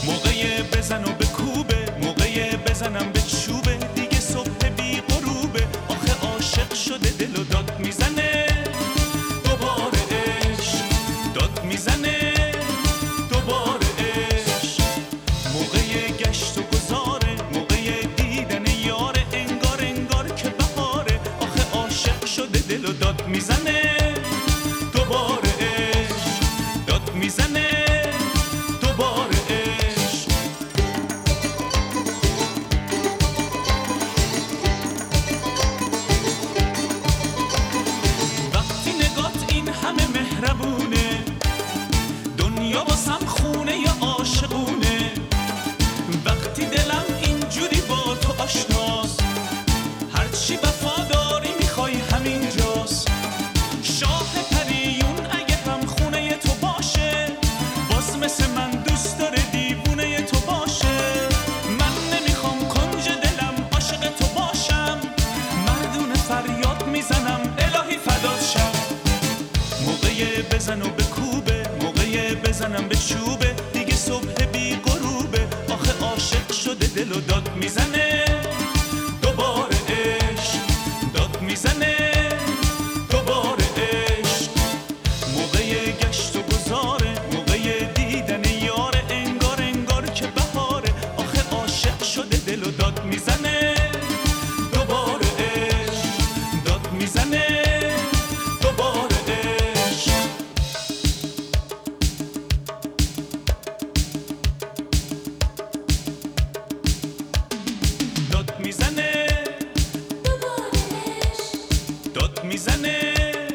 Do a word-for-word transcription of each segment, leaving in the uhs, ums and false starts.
موقع بزن و به کوبه، موقع بزنم به چوبه، دیگه صبح بی غروبه. آخه عاشق شده دل و داد میزنه، دوباره عشق داد میزنه، دوباره عشق. موقع گشت و گذاره، موقع دیدن یاره، انگار انگار که بهاره. آخه عاشق شده دل و داد میزنه، دوباره عشق داد میزنه، دوباره عشق. وقتی نگات این همه مهربونه، دنیا واسم خونه یا عاشقونه. وقتی دلم اینجوری با تو آشناست، هرچی وفاداری میخوای همینجاست. شاه پریون اگه هم خونه تو باشه، باز مثل من دوست داره دیوونه تو باشه. من نمیخوام کنج دلم عاشق تو باشم، مردونه فریاد میزنم الهی فدات شم. موقع بزن و به کوبه، موقع بزنم به چوبه، دیگه صبح بی غروبه. آخه عاشق شده دل و داد میزنه، دوباره عشق داد میزنه، دوباره عشق. موقع گشت و گذاره، موقع دیدن یاره، انگار انگار که بهاره. آخه عاشق شده دل و داد میزنه، دوباره عشق داد میزنه، دوباره عشق. داد میزنه، داد میزنه،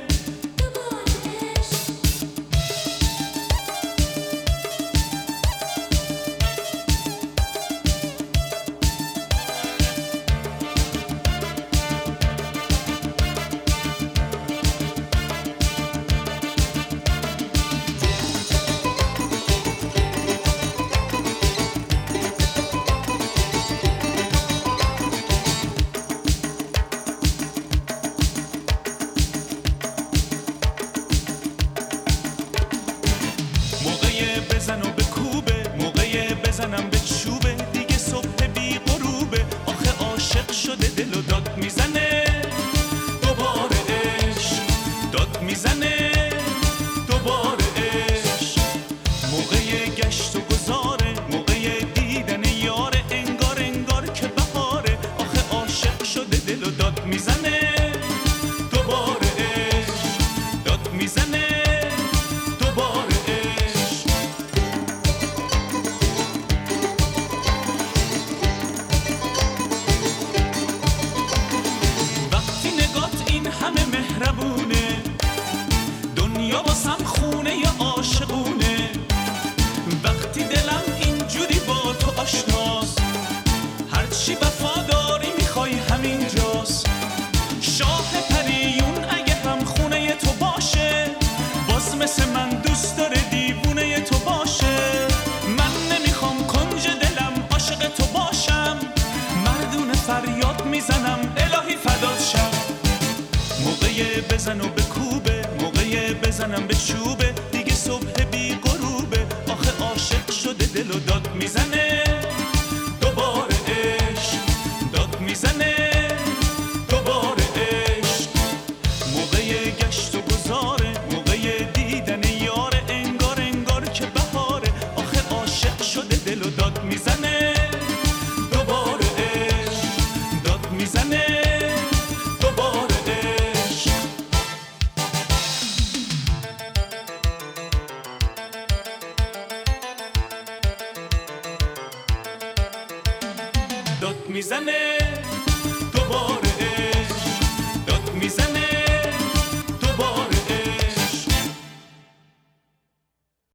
بزن و به کوبه، موقع بزنم به چوبه، دیگه صبح بی غروبه. آخه عاشق شده دل و داد میزنه، دوباره عشق داد میزنه، دوباره عشق. موقع گشت و گذاره، موقع دیدن یاره، انگار انگار که بهاره. آخه عاشق شده دل و داد میزنه، دوباره عشق داد میزنه، دوباره عشق. همه مهربونه، دنیا واسم خونه یا عاشقونه. وقتی دلم اینجوری با تو آشناست، هرچی وفاداری میخوای همینجاست. شاه پریون اگه هم خونه تو باشه، باز مثل من دوست داره دیوونه تو باشه. من نمیخوام کنج دلم عاشق تو باشم، مردونه فریاد میزنم الهی فدات شم. موقع بزن و به کوبه، موقع بزنم به چوبه، دیگه صبح بی غروبه. آخه عاشق شده دل و داد میزنه، دوباره عشق داد میزنه، دوباره عشق. موقع گشت و گذاره، موقع دیدن یاره، انگار انگار که بهاره. آخه عاشق شده دل و داد میزنه، دوباره عشق داد میزنه، دوباره عشق. داد میزنه، دوباره